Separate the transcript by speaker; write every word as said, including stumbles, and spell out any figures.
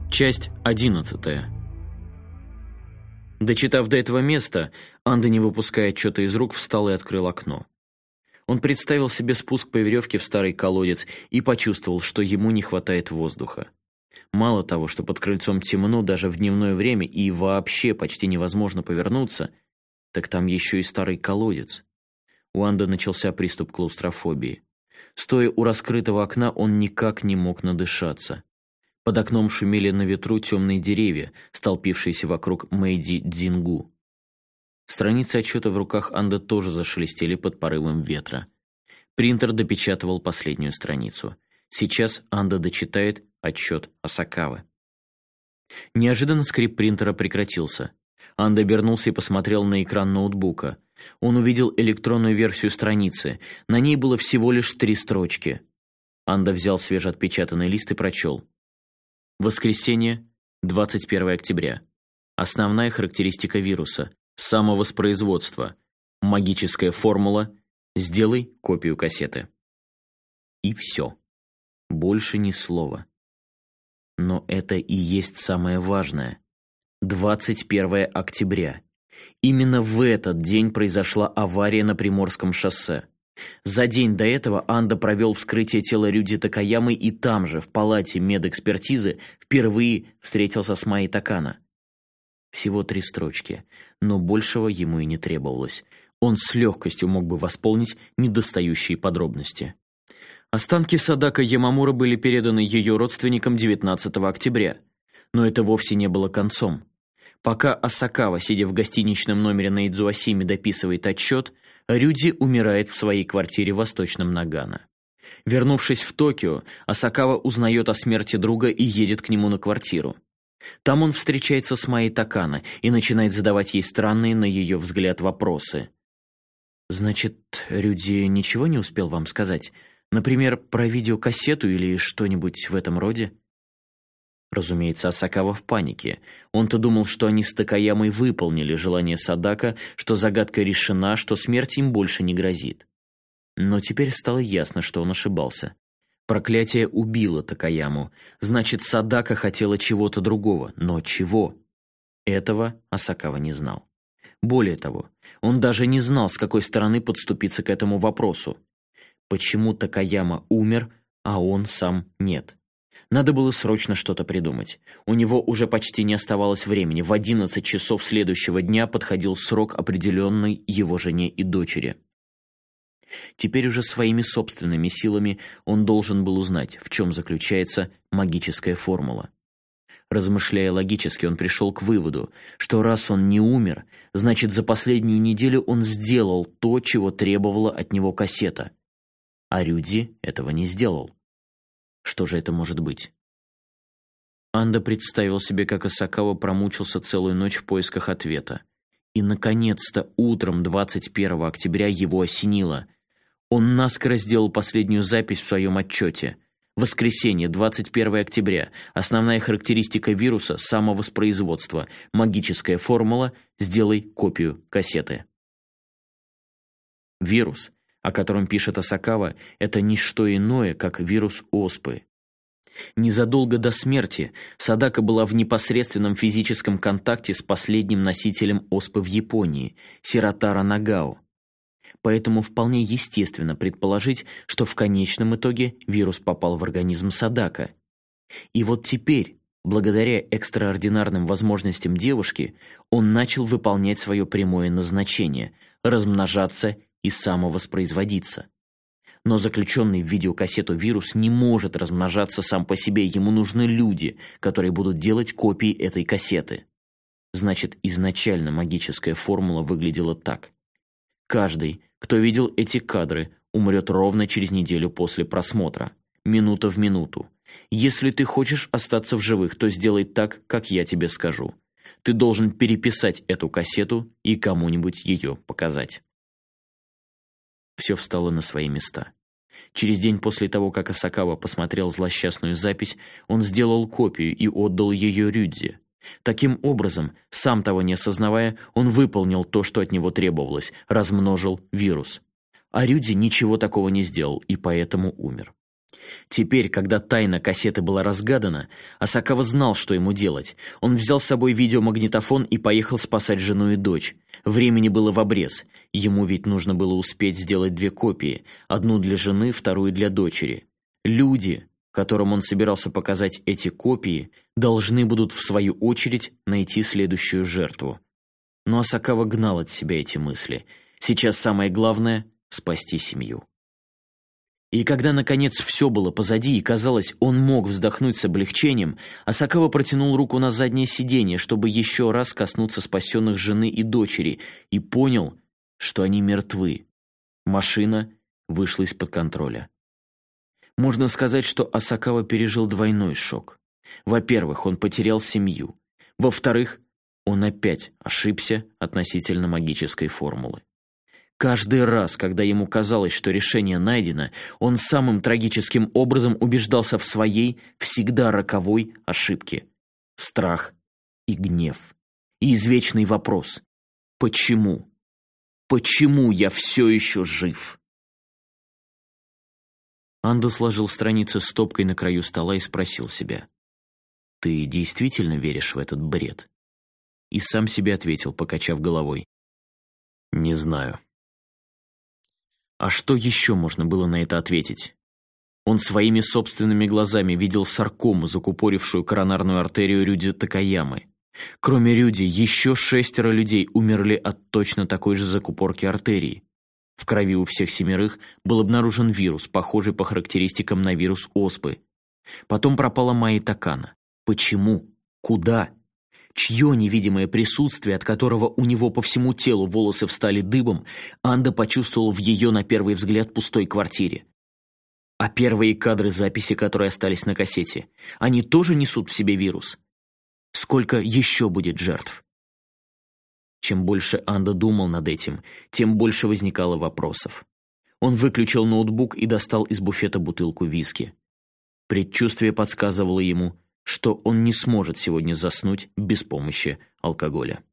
Speaker 1: Часть одиннадцатая. Дочитав до этого места, Анда, не выпуская отчета из рук, встал и открыл окно. Он представил себе спуск по веревке в старый колодец и почувствовал, что ему не хватает воздуха. Мало того, что под крыльцом темно даже в дневное время и вообще почти невозможно повернуться, так там еще и старый колодец. У Анды начался приступ клаустрофобии. Стоя у раскрытого окна, он никак не мог надышаться. Под окном шумели на ветру темные деревья, столпившиеся вокруг Мэйди Дзингу. Страницы отчета в руках Анды тоже зашелестели под порывом ветра. Принтер допечатывал последнюю страницу. Сейчас Анда дочитает отчет Асакавы. Неожиданно скрип принтера прекратился. Анда обернулся и посмотрел на экран ноутбука. Он увидел электронную версию страницы. На ней было всего лишь три строчки. Анда взял свежеотпечатанный лист и прочел. Воскресенье, двадцать первое октября. Основная характеристика вируса. Самовоспроизводство. Магическая формула. Сделай копию кассеты. И все. Больше ни слова. Но это и есть самое важное. двадцать первое октября. Именно в этот день произошла авария на Приморском шоссе. За день до этого Анда провел вскрытие тела Рюди Такаямы и там же, в палате медэкспертизы, впервые встретился с Майей Такано. Всего три строчки, но большего ему и не требовалось. Он с легкостью мог бы восполнить недостающие подробности. Останки Садако Ямамура были переданы ее родственникам девятнадцатого октября, но это вовсе не было концом. Пока Асакава, сидя в гостиничном номере на Идзуасиме, дописывает отчет, Рюди умирает в своей квартире в Восточном Нагано. Вернувшись в Токио, Асакава узнает о смерти друга и едет к нему на квартиру. Там он встречается с Майей Такано и начинает задавать ей странные, на ее взгляд, вопросы. «Значит, Рюди ничего не успел вам сказать? Например, про видеокассету или что-нибудь в этом роде?» Разумеется, Асакава в панике. Он-то думал, что они с Такаямой выполнили желание Садако, что загадка решена, что смерть им больше не грозит. Но теперь стало ясно, что он ошибался. Проклятие убило Такаяму. Значит, Садако хотела чего-то другого. Но чего? Этого Асакава не знал. Более того, он даже не знал, с какой стороны подступиться к этому вопросу. Почему Такаяма умер, а он сам нет? Надо было срочно что-то придумать. У него уже почти не оставалось времени. В одиннадцать часов следующего дня подходил срок, определенный его жене и дочери. Теперь уже своими собственными силами он должен был узнать, в чем заключается магическая формула. Размышляя логически, он пришел к выводу, что раз он не умер, значит, за последнюю неделю он сделал то, чего требовала от него кассета. А Рюди этого не сделал. Что же это может быть? Анда представил себе, как Асакава промучился целую ночь в поисках ответа. И, наконец-то, утром двадцать первого октября его осенило. Он наскоро сделал последнюю запись в своем отчете. Воскресенье, двадцать первое октября. Основная характеристика вируса – самовоспроизводство. Магическая формула – сделай копию кассеты. Вирус, о котором пишет Асакава, это не что иное, как вирус оспы. Незадолго до смерти Садако была в непосредственном физическом контакте с последним носителем оспы в Японии – Сиротаро Нагао. Поэтому вполне естественно предположить, что в конечном итоге вирус попал в организм Садако. И вот теперь, благодаря экстраординарным возможностям девушки, он начал выполнять свое прямое назначение – размножаться и самовоспроизводиться. Но заключенный в видеокассету вирус не может размножаться сам по себе, ему нужны люди, которые будут делать копии этой кассеты. Значит, изначально магическая формула выглядела так. Каждый, кто видел эти кадры, умрет ровно через неделю после просмотра, минута в минуту. Если ты хочешь остаться в живых, то сделай так, как я тебе скажу. Ты должен переписать эту кассету и кому-нибудь ее показать. Все встало на свои места. Через день после того, как Асакава посмотрел злосчастную запись, он сделал копию и отдал ее Рюдзи. Таким образом, сам того не осознавая, он выполнил то, что от него требовалось, размножил вирус. А Рюдзи ничего такого не сделал и поэтому умер. Теперь, когда тайна кассеты была разгадана, Асакава знал, что ему делать. Он взял с собой видеомагнитофон и поехал спасать жену и дочь. Времени было в обрез. Ему ведь нужно было успеть сделать две копии: одну для жены, вторую для дочери. Люди, которым он собирался показать эти копии, должны будут в свою очередь найти следующую жертву. Но Асакава гнал от себя эти мысли. Сейчас самое главное — спасти семью. И когда, наконец, все было позади, и, казалось, он мог вздохнуть с облегчением, Асакава протянул руку на заднее сиденье, чтобы еще раз коснуться спасенных жены и дочери, и понял, что они мертвы. Машина вышла из-под контроля. Можно сказать, что Асакава пережил двойной шок. Во-первых, он потерял семью. Во-вторых, он опять ошибся относительно магической формулы. Каждый раз, когда ему казалось, что решение найдено, он самым трагическим образом убеждался в своей, всегда роковой ошибке. Страх и гнев. И извечный вопрос: почему? Почему я все еще жив? Андо сложил страницы стопкой на краю стола и спросил себя: «Ты действительно веришь в этот бред?» И сам себе ответил, покачав головой: «Не знаю». А что еще можно было на это ответить? Он своими собственными глазами видел саркому, закупорившую коронарную артерию Рюди Такаямы. Кроме Рюди, еще шестеро людей умерли от точно такой же закупорки артерии. В крови у всех семерых был обнаружен вирус, похожий по характеристикам на вирус оспы. Потом пропала Майи Такана. Почему? Куда? Чье невидимое присутствие, от которого у него по всему телу волосы встали дыбом, Андо почувствовал в ее, на первый взгляд, пустой квартире? А первые кадры записи, которые остались на кассете, они тоже несут в себе вирус? Сколько еще будет жертв? Чем больше Андо думал над этим, тем больше возникало вопросов. Он выключил ноутбук и достал из буфета бутылку виски. Предчувствие подсказывало ему, что он не сможет сегодня заснуть без помощи алкоголя.